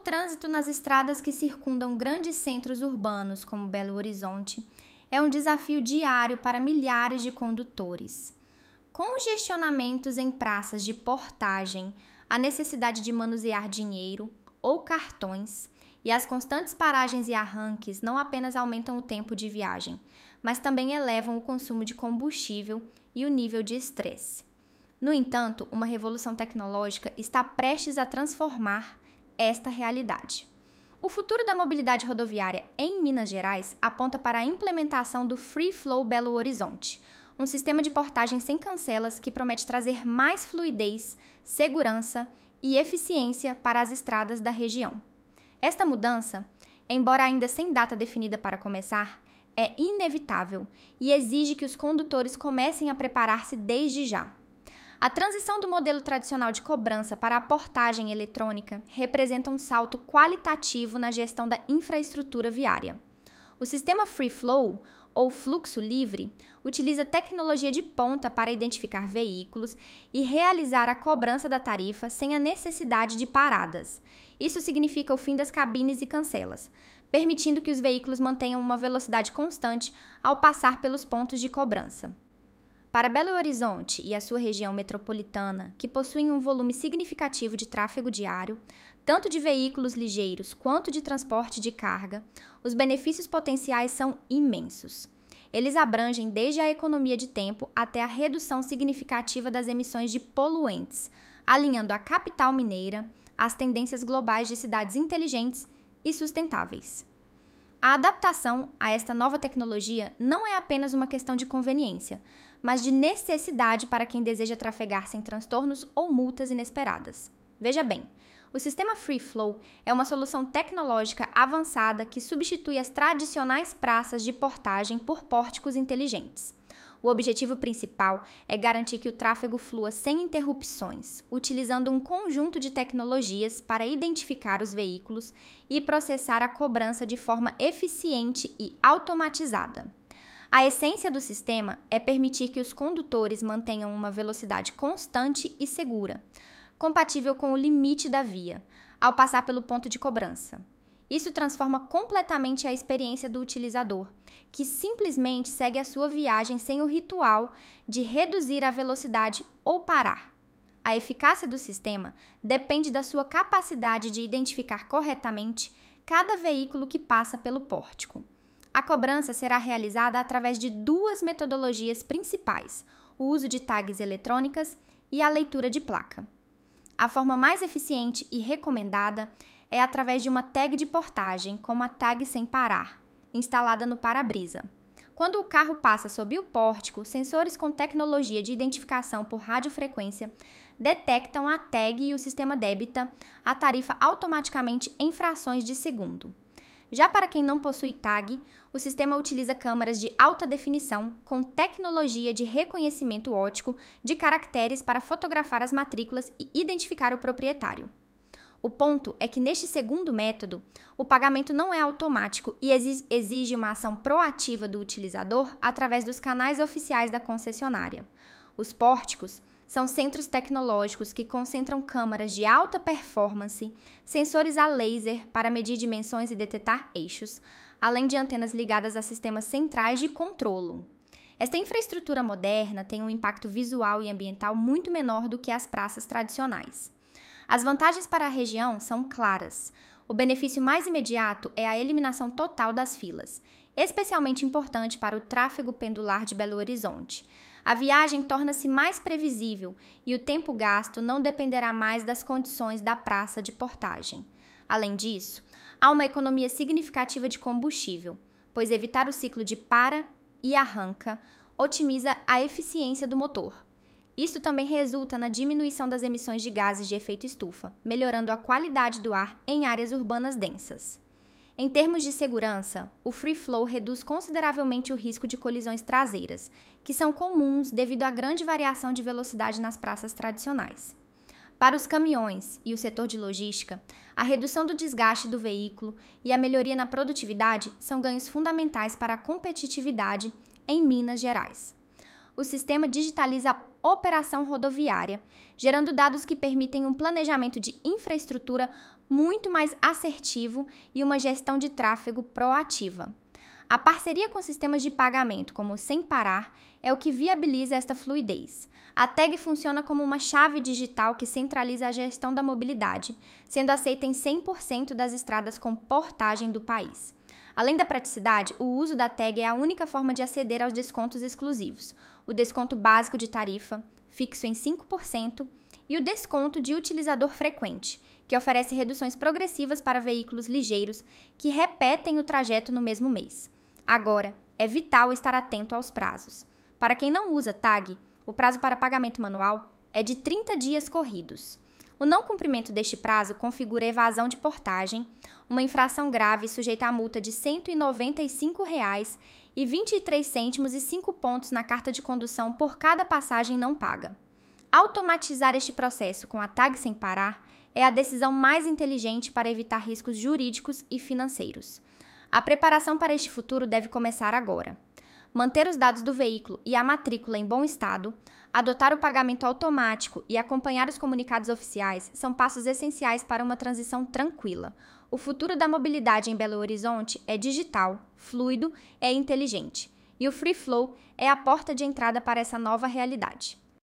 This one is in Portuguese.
trânsito nas estradas que circundam grandes centros urbanos como Belo Horizonte é um desafio diário para milhares de condutores. Congestionamentos em praças de portagem, a necessidade de manusear dinheiro ou cartões e as constantes paragens e arranques não apenas aumentam o tempo de viagem, mas também elevam o consumo de combustível e o nível de estresse. No entanto, uma revolução tecnológica está prestes a transformar esta realidade. O futuro da mobilidade rodoviária em Minas Gerais aponta para a implementação do Free Flow Belo Horizonte, um sistema de portagem sem cancelas que promete trazer mais fluidez, segurança e eficiência para as estradas da região. Esta mudança, embora ainda sem data definida para começar, é inevitável e exige que os condutores comecem a preparar-se desde já. A transição do modelo tradicional de cobrança para a portagem eletrônica representa um salto qualitativo na gestão da infraestrutura viária. O sistema Free Flow, ou fluxo livre, utiliza tecnologia de ponta para identificar veículos e realizar a cobrança da tarifa sem a necessidade de paradas. Isso significa o fim das cabines e cancelas, permitindo que os veículos mantenham uma velocidade constante ao passar pelos pontos de cobrança. Para Belo Horizonte e a sua região metropolitana, que possuem um volume significativo de tráfego diário, tanto de veículos ligeiros quanto de transporte de carga, os benefícios potenciais são imensos. Eles abrangem desde a economia de tempo até a redução significativa das emissões de poluentes, alinhando a capital mineira às tendências globais de cidades inteligentes e sustentáveis. A adaptação a esta nova tecnologia não é apenas uma questão de conveniência, mas de necessidade para quem deseja trafegar sem transtornos ou multas inesperadas. Veja bem, o sistema Free Flow é uma solução tecnológica avançada que substitui as tradicionais praças de portagem por pórticos inteligentes. O objetivo principal é garantir que o tráfego flua sem interrupções, utilizando um conjunto de tecnologias para identificar os veículos e processar a cobrança de forma eficiente e automatizada. A essência do sistema é permitir que os condutores mantenham uma velocidade constante e segura, compatível com o limite da via, ao passar pelo ponto de cobrança. Isso transforma completamente a experiência do utilizador, que simplesmente segue a sua viagem sem o ritual de reduzir a velocidade ou parar. A eficácia do sistema depende da sua capacidade de identificar corretamente cada veículo que passa pelo pórtico. A cobrança será realizada através de duas metodologias principais: o uso de tags eletrônicas e a leitura de placa. A forma mais eficiente e recomendada é através de uma tag de portagem, como a tag sem parar, instalada no para-brisa. Quando o carro passa sob o pórtico, sensores com tecnologia de identificação por radiofrequência detectam a tag e o sistema débita a tarifa automaticamente em frações de segundo. Já para quem não possui tag, o sistema utiliza câmeras de alta definição com tecnologia de reconhecimento óptico de caracteres para fotografar as matrículas e identificar o proprietário. O ponto é que neste segundo método, o pagamento não é automático e exige uma ação proativa do utilizador através dos canais oficiais da concessionária. Os pórticos são centros tecnológicos que concentram câmaras de alta performance, sensores a laser para medir dimensões e detectar eixos, além de antenas ligadas a sistemas centrais de controlo. Esta infraestrutura moderna tem um impacto visual e ambiental muito menor do que as praças tradicionais. As vantagens para a região são claras. O benefício mais imediato é a eliminação total das filas, especialmente importante para o tráfego pendular de Belo Horizonte. A viagem torna-se mais previsível e o tempo gasto não dependerá mais das condições da praça de portagem. Além disso, há uma economia significativa de combustível, pois evitar o ciclo de para e arranca otimiza a eficiência do motor. Isso também resulta na diminuição das emissões de gases de efeito estufa, melhorando a qualidade do ar em áreas urbanas densas. Em termos de segurança, o Free Flow reduz consideravelmente o risco de colisões traseiras, que são comuns devido à grande variação de velocidade nas praças tradicionais. Para os caminhões e o setor de logística, a redução do desgaste do veículo e a melhoria na produtividade são ganhos fundamentais para a competitividade em Minas Gerais. O sistema digitaliza a operação rodoviária, gerando dados que permitem um planejamento de infraestrutura muito mais assertivo e uma gestão de tráfego proativa. A parceria com sistemas de pagamento como o Sem Parar é o que viabiliza esta fluidez. A tag funciona como uma chave digital que centraliza a gestão da mobilidade, sendo aceita em 100% das estradas com portagem do país. Além da praticidade, o uso da tag é a única forma de aceder aos descontos exclusivos, o desconto básico de tarifa, fixo em 5%, e o desconto de utilizador frequente, que oferece reduções progressivas para veículos ligeiros que repetem o trajeto no mesmo mês. Agora, é vital estar atento aos prazos. Para quem não usa tag, o prazo para pagamento manual é de 30 dias corridos. O não cumprimento deste prazo configura evasão de portagem, uma infração grave sujeita a multa de R$ 195,23 e 5 pontos na carta de condução por cada passagem não paga. Automatizar este processo com a tag Sem Parar é a decisão mais inteligente para evitar riscos jurídicos e financeiros. A preparação para este futuro deve começar agora. Manter os dados do veículo e a matrícula em bom estado, adotar o pagamento automático e acompanhar os comunicados oficiais são passos essenciais para uma transição tranquila. O futuro da mobilidade em Belo Horizonte é digital, fluido e inteligente, e o Free Flow é a porta de entrada para essa nova realidade.